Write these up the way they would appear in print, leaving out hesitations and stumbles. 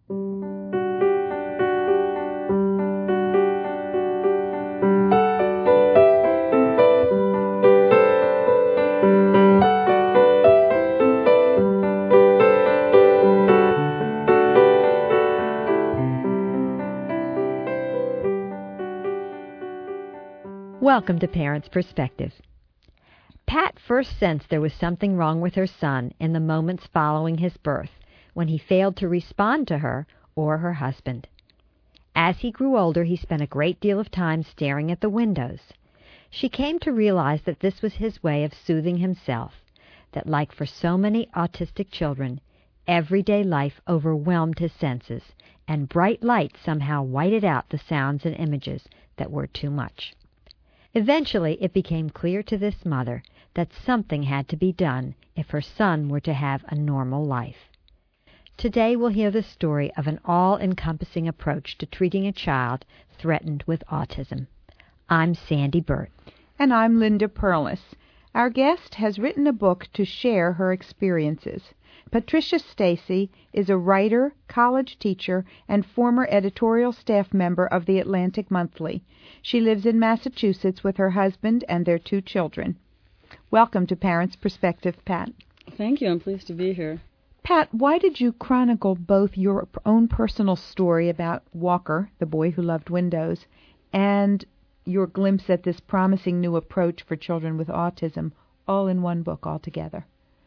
Welcome to Parents' Perspective. Pat first sensed there was something wrong with her son in the moments following his birth, when he failed to respond to her or her husband. As he grew older, he spent a great deal of time staring at the windows. She came to realize that this was his way of soothing himself, that like for so many autistic children, everyday life overwhelmed his senses, and bright light somehow whited out the sounds and images that were too much. Eventually, it became clear to this mother that something had to be done if her son were to have a normal life. Today, we'll hear the story of an all-encompassing approach to treating a child threatened with autism. I'm Sandy Burt. And I'm Linda Perlis. Our guest has written a book to share her experiences. Patricia Stacy is a writer, college teacher, and former editorial staff member of the Atlantic Monthly. She lives in Massachusetts with her husband and their 2 children. Welcome to Parents' Perspective, Pat. Thank you. I'm pleased to be here. Pat, why did you chronicle both your own personal story about Walker, the boy who loved windows, and your glimpse at this promising new approach for children with autism, all in one book altogether?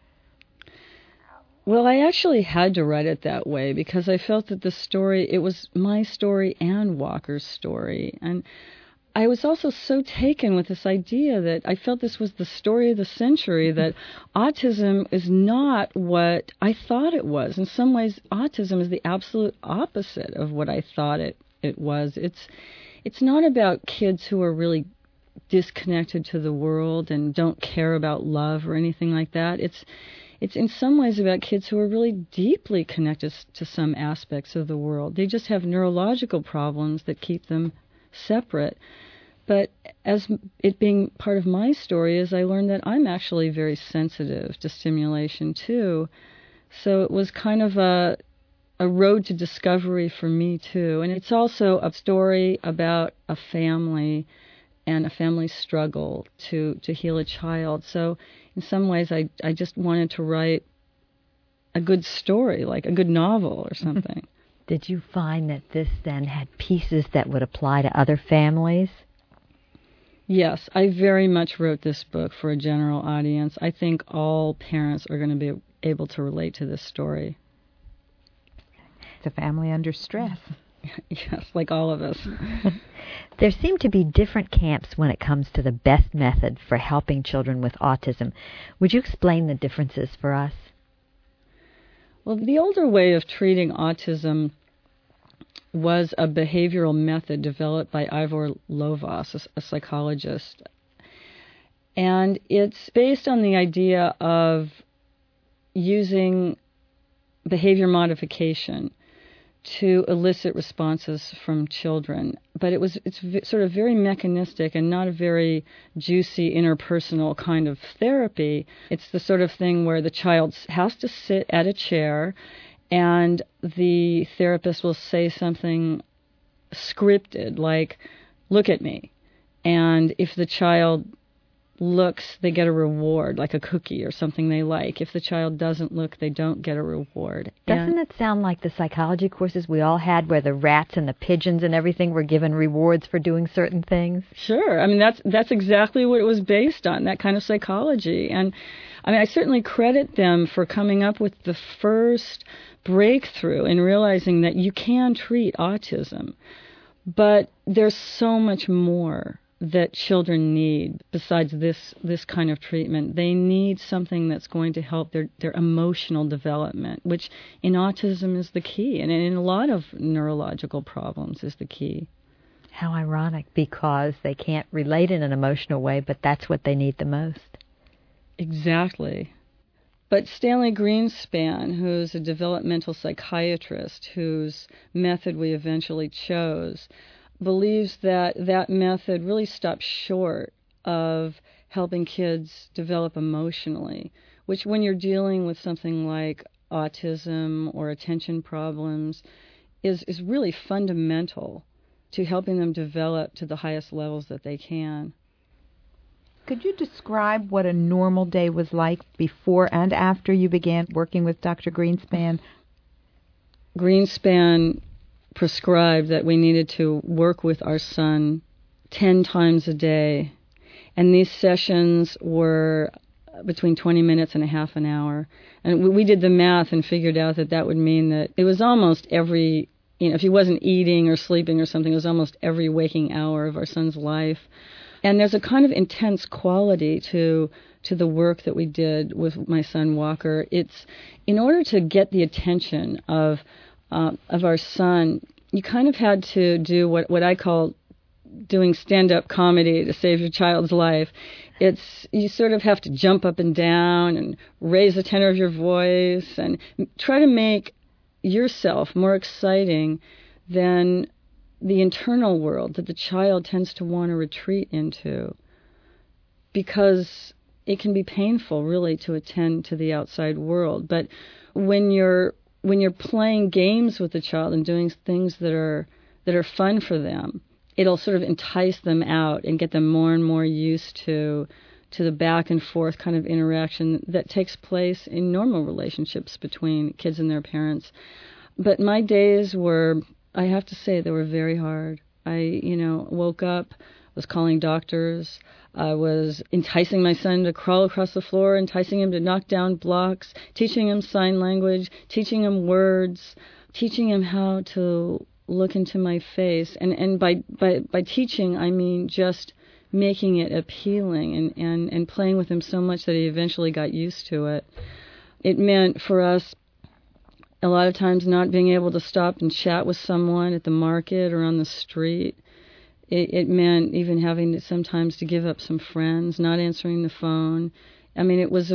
Well, I actually had to write it that way because I felt that the story, it was my story and Walker's story. And I was also so taken with this idea that I felt this was the story of the century, that autism is not what I thought it was. In some ways, autism is the absolute opposite of what I thought it was. It's not about kids who are really disconnected to the world and don't care about love or anything like that. It's in some ways about kids who are really deeply connected to some aspects of the world. They just have neurological problems that keep them separate. But as it being part of my story, is I learned that I'm actually very sensitive to stimulation too. So it was kind of a road to discovery for me too. And it's also a story about a family and a family struggle to heal a child. So in some ways, I just wanted to write a good story, like a good novel or something. Did you find that this then had pieces that would apply to other families? Yes, I very much wrote this book for a general audience. I think all parents are going to be able to relate to this story. It's a family under stress. Yes, like all of us. There seem to be different camps when it comes to the best method for helping children with autism. Would you explain the differences for us? Well, the older way of treating autism was a behavioral method developed by Ivor Lovaas, a psychologist. And it's based on the idea of using behavior modification to elicit responses from children. But it's sort of very mechanistic and not a very juicy interpersonal kind of therapy. It's the sort of thing where the child has to sit at a chair and the therapist will say something scripted like, "Look at me." And if the child looks, they get a reward, like a cookie or something they like. If the child doesn't look, they don't get a reward. Doesn't it sound like the psychology courses we all had where the rats and the pigeons and everything were given rewards for doing certain things? Sure. I mean, that's exactly what it was based on, that kind of psychology. And I mean, I certainly credit them for coming up with the first breakthrough in realizing that you can treat autism. But there's so much more that children need besides this kind of treatment. They need something that's going to help their emotional development, which in autism is the key, and in a lot of neurological problems is the key. How ironic, because they can't relate in an emotional way, but that's what they need the most. Exactly. But Stanley Greenspan, who's a developmental psychiatrist whose method we eventually chose, believes that that method really stops short of helping kids develop emotionally, which when you're dealing with something like autism or attention problems is really fundamental to helping them develop to the highest levels that they can. Could you describe what a normal day was like before and after you began working with Dr. Greenspan? Greenspan prescribed that we needed to work with our son 10 times a day. And these sessions were between 20 minutes and a half an hour. And we did the math and figured out that that would mean that it was almost every, if he wasn't eating or sleeping or something, it was almost every waking hour of our son's life. And there's a kind of intense quality to the work that we did with my son Walker. It's in order to get the attention of our son, you kind of had to do what I call doing stand-up comedy to save your child's life. You sort of have to jump up and down and raise the tenor of your voice and try to make yourself more exciting than the internal world that the child tends to want to retreat into, because it can be painful really to attend to the outside world. But when you're playing games with the child and doing things that are fun for them, it'll sort of entice them out and get them more and more used to the back and forth kind of interaction that takes place in normal relationships between kids and their parents. But my days were, I have to say, they were very hard. I, woke up, was calling doctors. I was enticing my son to crawl across the floor, enticing him to knock down blocks, teaching him sign language, teaching him words, teaching him how to look into my face. And by teaching, I mean just making it appealing and playing with him so much that he eventually got used to it. It meant for us a lot of times not being able to stop and chat with someone at the market or on the street. It meant even having to sometimes to give up some friends, not answering the phone. I mean, it was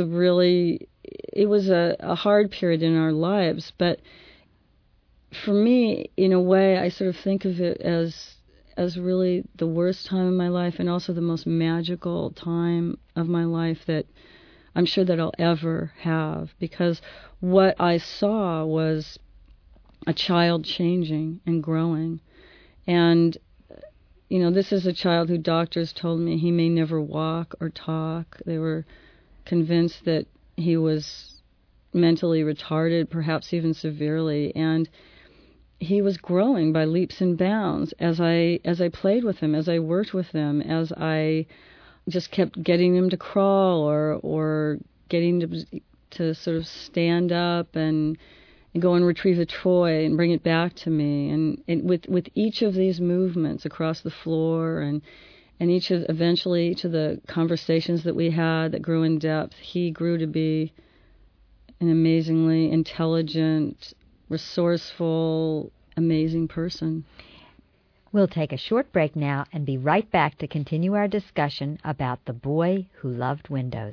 a hard period in our lives. But for me, in a way, I sort of think of it as really the worst time in my life and also the most magical time of my life that I'm sure that I'll ever have, because what I saw was a child changing and growing. And, this is a child who doctors told me he may never walk or talk. They were convinced that he was mentally retarded, perhaps even severely. And he was growing by leaps and bounds as I played with him, as I worked with him, as I just kept getting him to crawl or getting to sort of stand up and go and retrieve a toy and bring it back to me. And with each of these movements across the floor and eventually each of the conversations that we had that grew in depth, he grew to be an amazingly intelligent, resourceful, amazing person. We'll take a short break now and be right back to continue our discussion about The Boy Who Loved Windows.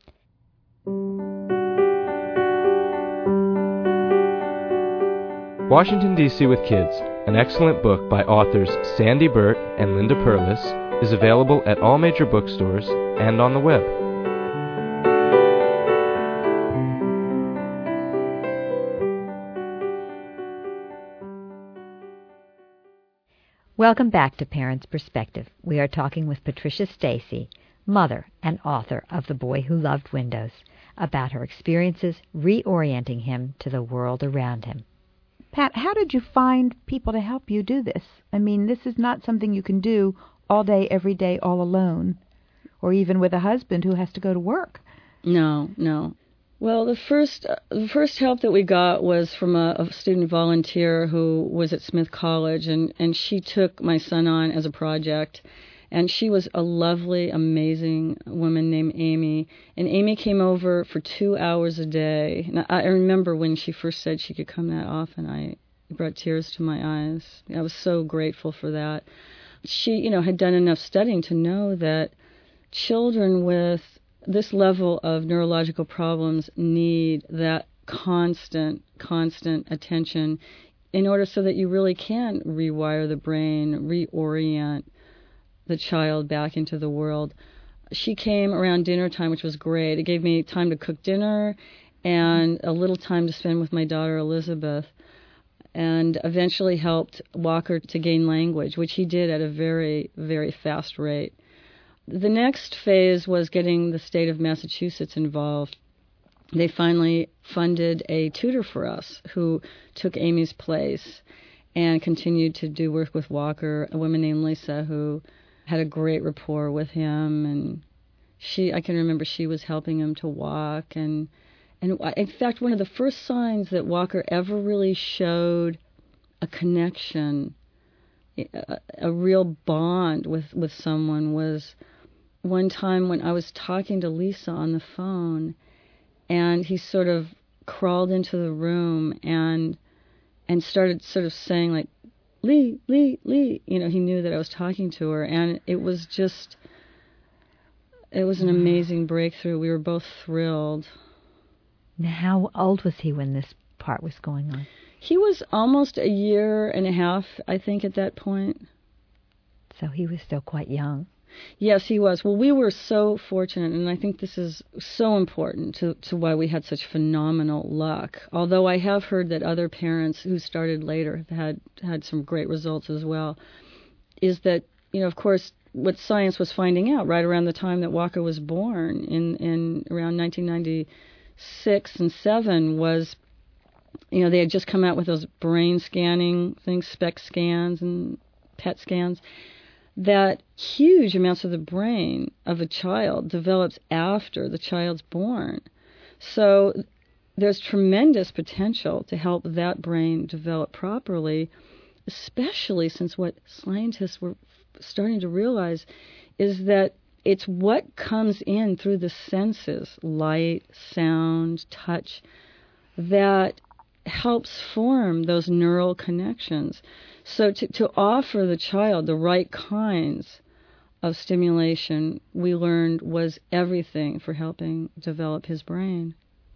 Washington, D.C. with Kids, an excellent book by authors Sandy Burt and Linda Perlis, is available at all major bookstores and on the web. Welcome back to Parents' Perspective. We are talking with Patricia Stacy, mother and author of The Boy Who Loved Windows, about her experiences reorienting him to the world around him. Pat, how did you find people to help you do this? I mean, this is not something you can do all day, every day, all alone, or even with a husband who has to go to work. No. Well, the first help that we got was from a student volunteer who was at Smith College, and she took my son on as a project. And she was a lovely, amazing woman named Amy. And Amy came over for 2 hours a day. And I remember when she first said she could come that often, it brought tears to my eyes. I was so grateful for that. She, had done enough studying to know that children with this level of neurological problems need that constant attention in order so that you really can rewire the brain, reorient the child back into the world. She came around dinner time, which was great. It gave me time to cook dinner, and a little time to spend with my daughter Elizabeth, and eventually helped Walker to gain language, which he did at a very, very fast rate. The next phase was getting the state of Massachusetts involved. They finally funded a tutor for us who took Amy's place and continued to do work with Walker, a woman named Lisa who had a great rapport with him, and I can remember she was helping him to walk, and in fact, one of the first signs that Walker ever really showed a connection, a real bond with someone, was one time when I was talking to Lisa on the phone, and he sort of crawled into the room and started sort of saying, like, Lee, Lee, Lee. You know, he knew that I was talking to her, and it was an amazing breakthrough. We were both thrilled. Now, how old was he when this part was going on? He was almost a year and a half, I think, at that point. So he was still quite young. Yes, he was. Well, we were so fortunate, and I think this is so important to why we had such phenomenal luck. Although I have heard that other parents who started later have had some great results as well, is that, you know, of course, what science was finding out right around the time that Walker was born in around 1996 and 7 was, you know, they had just come out with those brain scanning things, SPECT scans and PET scans, that huge amounts of the brain of a child develops after the child's born. So there's tremendous potential to help that brain develop properly, especially since what scientists were starting to realize is that it's what comes in through the senses, light, sound, touch, that helps form those neural connections. So to offer the child the right kinds of stimulation, we learned, was everything for helping develop his brain.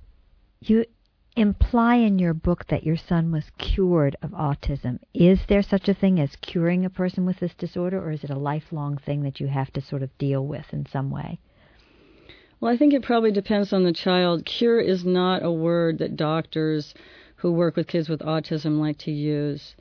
You imply in your book that your son was cured of autism. Is there such a thing as curing a person with this disorder, or is it a lifelong thing that you have to sort of deal with in some way? Well, I think it probably depends on the child. Cure is not a word that doctors who work with kids with autism like to use.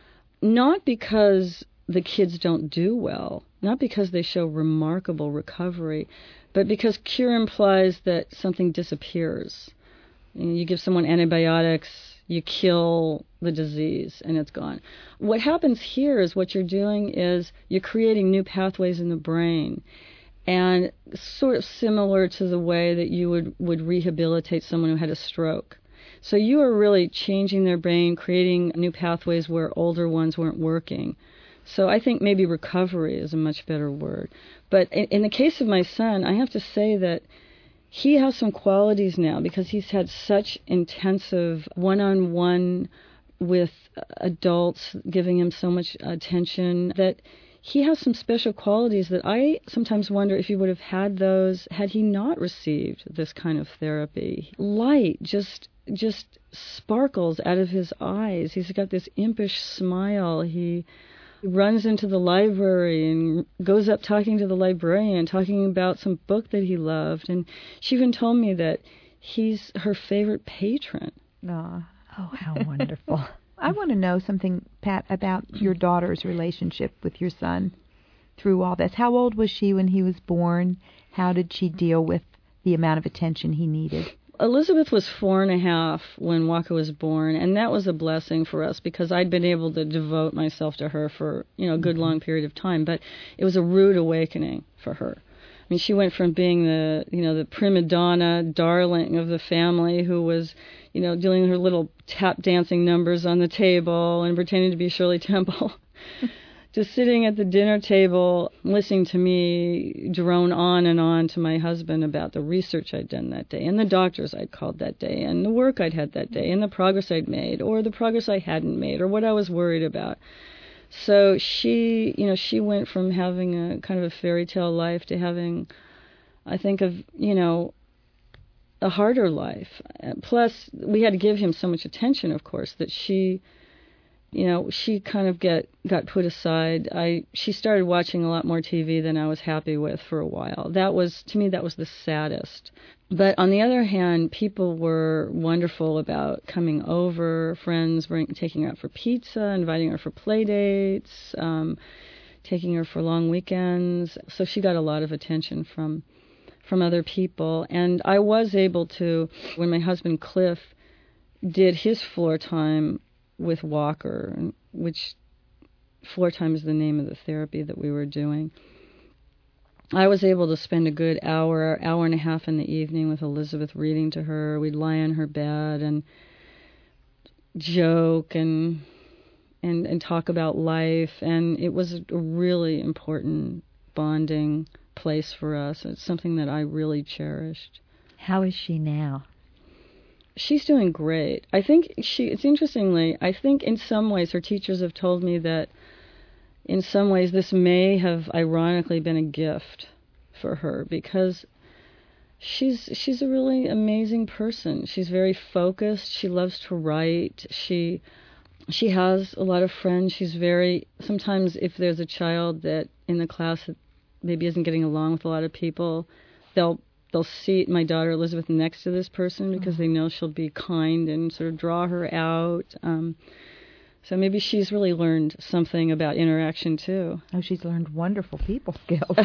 Not because the kids don't do well, not because they show remarkable recovery, but because cure implies that something disappears. You give someone antibiotics, you kill the disease, and it's gone. What happens here is what you're doing is you're creating new pathways in the brain, and sort of similar to the way that you would rehabilitate someone who had a stroke. So you are really changing their brain, creating new pathways where older ones weren't working. So I think maybe recovery is a much better word. But in the case of my son, I have to say that he has some qualities now because he's had such intensive one-on-one with adults giving him so much attention that he has some special qualities that I sometimes wonder if he would have had those had he not received this kind of therapy. Light just sparkles out of his eyes. He's got this impish smile. He runs into the library and goes up talking to the librarian, talking about some book that he loved. And she even told me that he's her favorite patron. Oh, how wonderful. I want to know something, Pat, about your daughter's relationship with your son through all this. How old was she when he was born? How did she deal with the amount of attention he needed? Elizabeth was 4.5 when Walker was born, and that was a blessing for us because I'd been able to devote myself to her for, a good long period of time. But it was a rude awakening for her. I mean, she went from being the prima donna darling of the family who was, doing her little tap dancing numbers on the table and pretending to be Shirley Temple, to sitting at the dinner table listening to me drone on and on to my husband about the research I'd done that day and the doctors I'd called that day and the work I'd had that day and the progress I'd made or the progress I hadn't made or what I was worried about. So she went from having a kind of a fairy tale life to having, I think, a harder life. Plus, we had to give him so much attention, of course, that she she kind of got put aside. She started watching a lot more TV than I was happy with for a while. To me, that was the saddest. But on the other hand, people were wonderful about coming over, friends taking her out for pizza, inviting her for play dates, taking her for long weekends. So she got a lot of attention from other people. And I was able to, when my husband Cliff did his floor time with Walker, which floor time is the name of the therapy that we were doing, I was able to spend a good hour and a half in the evening with Elizabeth reading to her. We'd lie in her bed and joke and talk about life, and it was a really important bonding place for us. It's something that I really cherished. How is she now? She's doing great. I think I think in some ways her teachers have told me that in some ways this may have ironically been a gift for her, because she's a really amazing person. She's very focused. She loves to write. She has a lot of friends. Sometimes if there's a child that in the class that maybe isn't getting along with a lot of people, they'll seat my daughter Elizabeth next to this person because they know she'll be kind and sort of draw her out. So maybe she's really learned something about interaction too. Oh, she's learned wonderful people skills.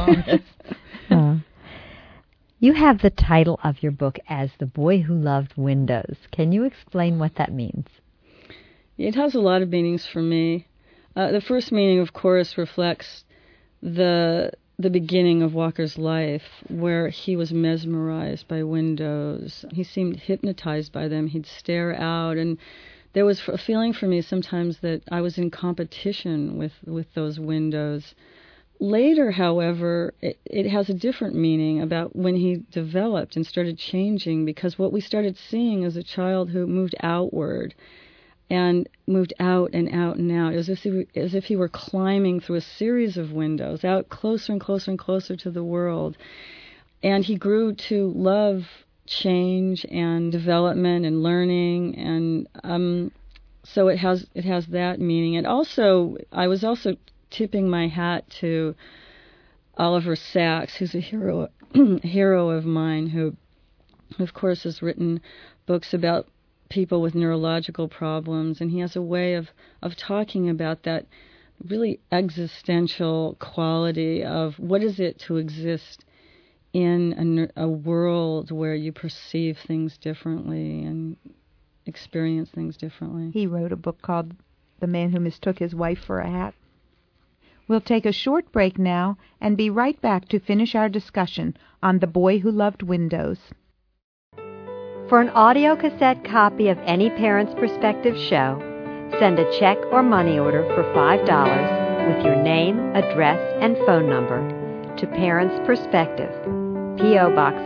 You have the title of your book as The Boy Who Loved Windows. Can you explain what that means? It has a lot of meanings for me. The first meaning, of course, reflects the beginning of Walker's life, where he was mesmerized by windows. He seemed hypnotized by them. He'd stare out, and there was a feeling for me sometimes that I was in competition with those windows. Later, however, it has a different meaning about when he developed and started changing, because what we started seeing as a child who moved outward and moved out and out and out, as if he were climbing through a series of windows, out closer and closer and closer to the world. And he grew to love change and development and learning, and so it has that meaning. And also, I was also tipping my hat to Oliver Sacks, who's a hero of mine, who of course has written books about people with neurological problems, and he has a way of talking about that really existential quality of what is it to exist in a world where you perceive things differently and experience things differently. He wrote a book called The Man Who Mistook His Wife for a Hat. We'll take a short break now and be right back to finish our discussion on The Boy Who Loved Windows. For an audio cassette copy of any Parents Perspective show, send a check or money order for $5 with your name, address, and phone number to Parents Perspective, P.O. Box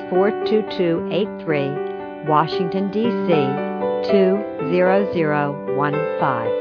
42283, Washington, D.C. 20015.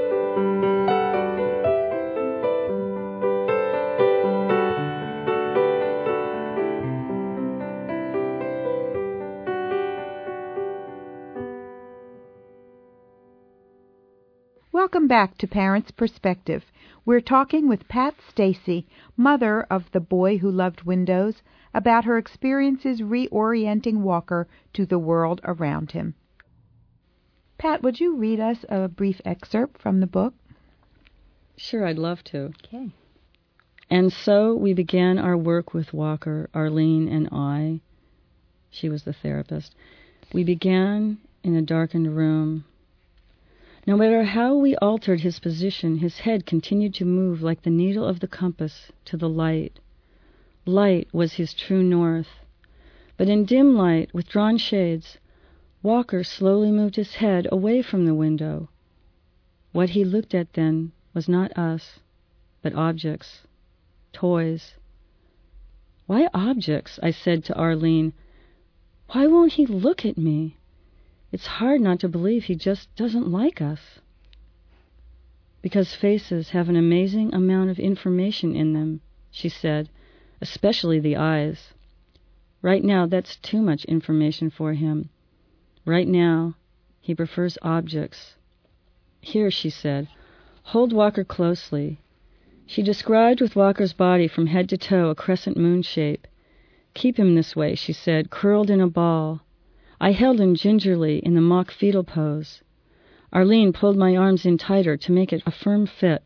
Welcome back to Parents Perspective. We're talking with Pat Stacy, mother of The Boy Who Loved Windows, about her experiences reorienting Walker to the world around him. Pat, would you read us a brief excerpt from the book? Sure, I'd love to. Okay. And so we began our work with Walker, Arlene and I. She was the therapist. We began in a darkened room. No matter how we altered his position, his head continued to move like the needle of the compass to the light. Light was his true north. But in dim light, with drawn shades, Walker slowly moved his head away from the window. What he looked at then was not us, but objects, toys. Why objects? I said to Arlene. Why won't he look at me? It's hard not to believe he just doesn't like us. Because faces have an amazing amount of information in them, she said, especially the eyes. Right now, that's too much information for him. Right now, he prefers objects. Here, she said, Hold Walker closely. She described with Walker's body from head to toe a crescent moon shape. Keep him this way, she said, curled in a ball. I held him gingerly in the mock fetal pose. Arlene pulled my arms in tighter to make it a firm fit.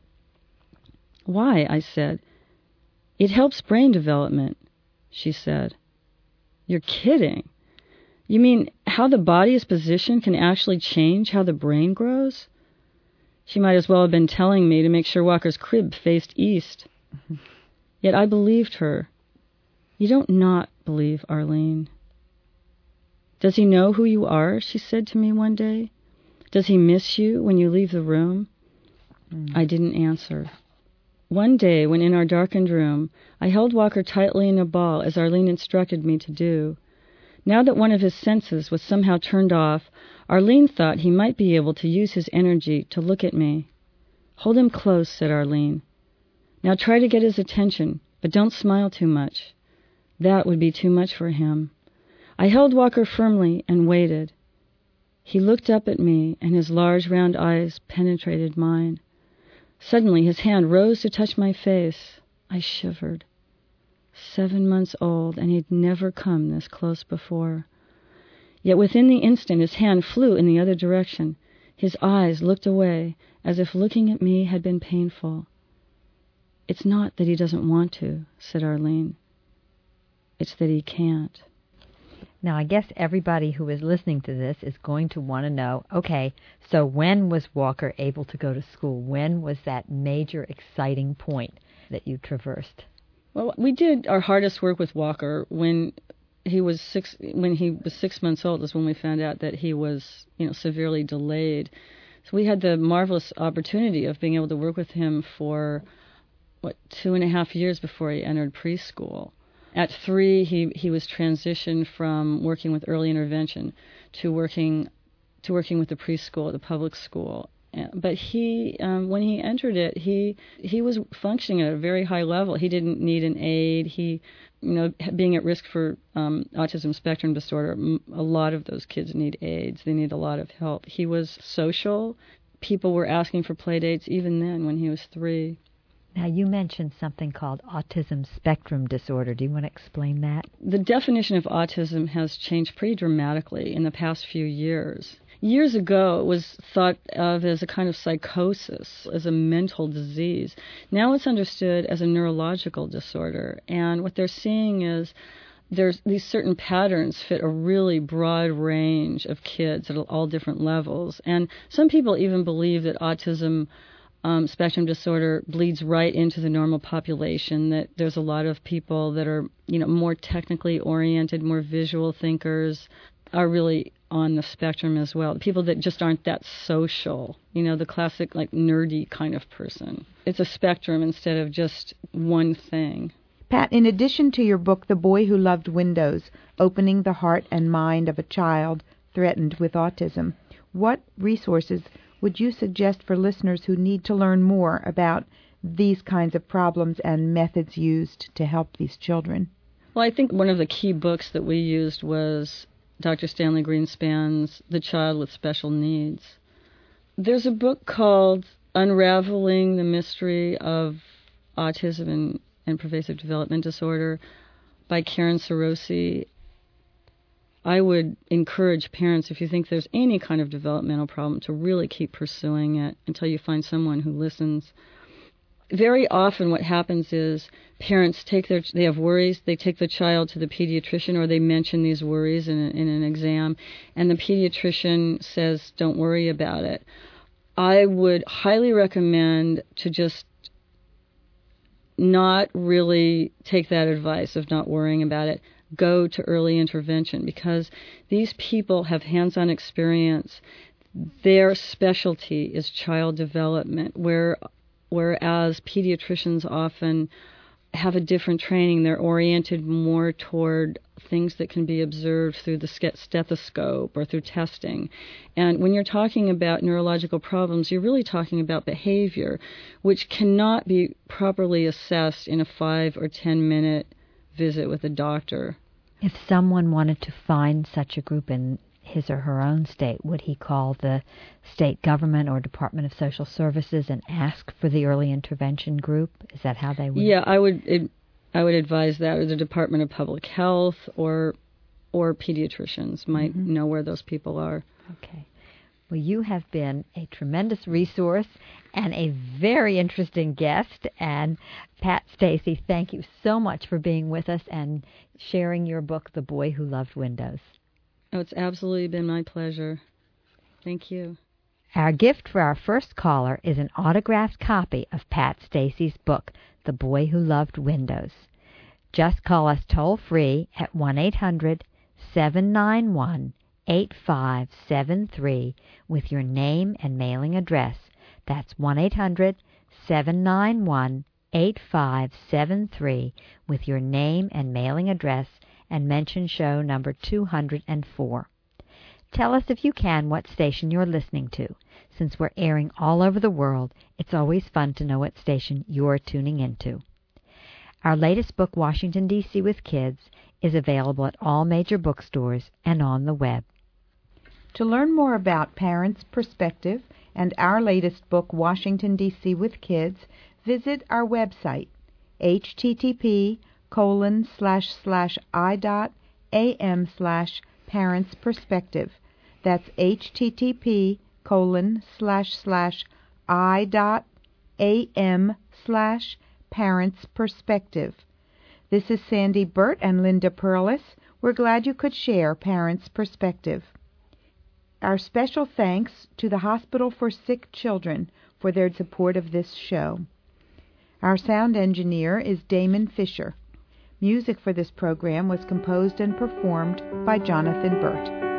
Why? I said. It helps brain development, she said. You're kidding. You mean how the body is positioned can actually change how the brain grows? She might as well have been telling me to make sure Walker's crib faced east. Yet I believed her. You don't not believe, Arlene. Does he know who you are? She said to me one day. Does he miss you when you leave the room? I didn't answer. One day, when in our darkened room, I held Walker tightly in a ball as Arlene instructed me to do. Now that one of his senses was somehow turned off, Arlene thought he might be able to use his energy to look at me. Hold him close, said Arlene. Now try to get his attention, but don't smile too much. That would be too much for him. I held Walker firmly and waited. He looked up at me, and his large round eyes penetrated mine. Suddenly his hand rose to touch my face. I shivered. 7 months old, and he'd never come this close before. Yet within the instant his hand flew in the other direction. His eyes looked away, as if looking at me had been painful. It's not that he doesn't want to, said Arlene. It's that he can't. Now, I guess everybody who is listening to this is going to want to know, okay, so when was Walker able to go to school? When was that major exciting point that you traversed? Well, we did our hardest work with Walker when he was 6 months old is when we found out that he was, severely delayed. So we had the marvelous opportunity of being able to work with him for 2.5 years before he entered preschool. At 3, he was transitioned from working with early intervention to working with the preschool, the public school. But he, when he entered it, he was functioning at a very high level. He didn't need an aid. He, being at risk for autism spectrum disorder, a lot of those kids need aids. They need a lot of help. He was social. People were asking for play dates even then when he was 3. Now, you mentioned something called autism spectrum disorder. Do you want to explain that? The definition of autism has changed pretty dramatically in the past few years. Years ago, it was thought of as a kind of psychosis, as a mental disease. Now it's understood as a neurological disorder. And what they're seeing is there's these certain patterns fit a really broad range of kids at all different levels. And some people even believe that autism spectrum disorder bleeds right into the normal population, that there's a lot of people that are, more technically oriented, more visual thinkers, are really on the spectrum as well. People that just aren't that social, the classic, nerdy kind of person. It's a spectrum instead of just one thing. Pat, in addition to your book, The Boy Who Loved Windows, Opening the Heart and Mind of a Child Threatened with Autism, what resources would you suggest for listeners who need to learn more about these kinds of problems and methods used to help these children? Well, I think one of the key books that we used was Dr. Stanley Greenspan's The Child with Special Needs. There's a book called Unraveling the Mystery of Autism and Pervasive Development Disorder by Karen Sarosi. I would encourage parents, if you think there's any kind of developmental problem, to really keep pursuing it until you find someone who listens. Very often what happens is parents they have worries, they take the child to the pediatrician, or they mention these worries in an exam, and the pediatrician says, don't worry about it. I would highly recommend to just not really take that advice of not worrying about it. Go to early intervention, because these people have hands-on experience. Their specialty is child development, whereas pediatricians often have a different training. They're oriented more toward things that can be observed through the stethoscope or through testing. And when you're talking about neurological problems, you're really talking about behavior, which cannot be properly assessed in a 5 or 10 minute visit with a doctor. If someone wanted to find such a group and his or her own state, would he call the state government or Department of Social Services and ask for the early intervention group? Is that how they would? Yeah, I would advise that, or the Department of Public Health or pediatricians might know where those people are. Okay. Well, you have been a tremendous resource and a very interesting guest. And Pat Stacey, thank you so much for being with us and sharing your book, The Boy Who Loved Windows. Oh, it's absolutely been my pleasure. Thank you. Our gift for our first caller is an autographed copy of Pat Stacey's book, The Boy Who Loved Windows. Just call us toll-free at 1-800-791-8573 with your name and mailing address. That's 1-800-791-8573 with your name and mailing address, and mention show number 204. Tell us if you can what station you're listening to. Since we're airing all over the world, it's always fun to know what station you're tuning into. Our latest book, Washington, D.C. with Kids, is available at all major bookstores and on the web. To learn more about Parents' Perspective and our latest book, Washington, D.C. with Kids, visit our website, http://i.am/parentsperspective. That's http://i.am/parentsperspective. This is Sandy Burt and Linda Perlis. We're glad you could share Parents' Perspective. Our special thanks to the Hospital for Sick Children for their support of this show. Our sound engineer is Damon Fisher. Music for this program was composed and performed by Jonathan Burt.